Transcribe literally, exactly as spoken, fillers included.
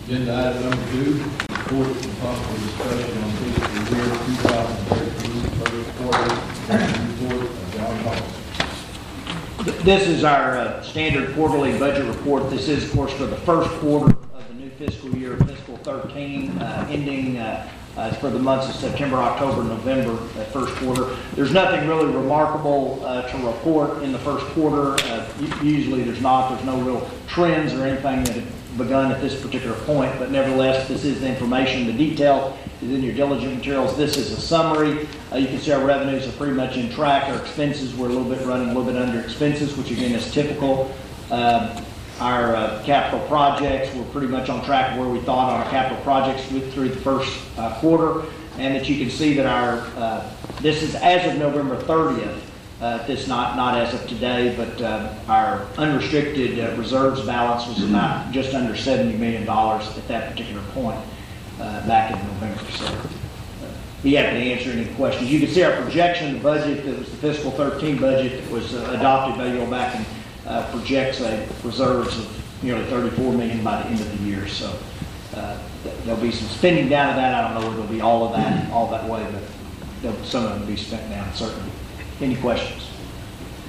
Agenda item number two, report and possible discussion on fiscal year two thousand thirteen first quarter report of John Hall. This is our uh, standard quarterly budget report. This is, of course, for the first quarter of the new fiscal year, fiscal thirteen, uh, ending uh, uh, for the months of September, October, November, that first quarter. There's nothing really remarkable uh, to report in the first quarter. Uh, usually there's not. There's no real trends or anything that have begun at this particular point, but nevertheless, this is the information. The detail is in your diligent materials. This is a summary. Uh, you can see our revenues are pretty much in track. Our expenses, we're a little bit running a little bit under expenses, which again is typical. Uh, our uh, capital projects, we're pretty much on track where we thought on our capital projects with, through the first uh, quarter, and that you can see that our, uh, this is as of November thirtieth. Uh, this not not as of today, but uh, our unrestricted uh, reserves balance was about just under seventy million dollars at that particular point uh, back in November. So, uh, be happy to answer any questions. You can see our projection, the budget that was the fiscal thirteen budget that was uh, adopted by you all back and uh, projects a reserves of nearly thirty-four million dollars by the end of the year. So uh, there'll be some spending down of that. I don't know whether it'll be all of that all that way, but some of it will be spent down certainly. Any questions?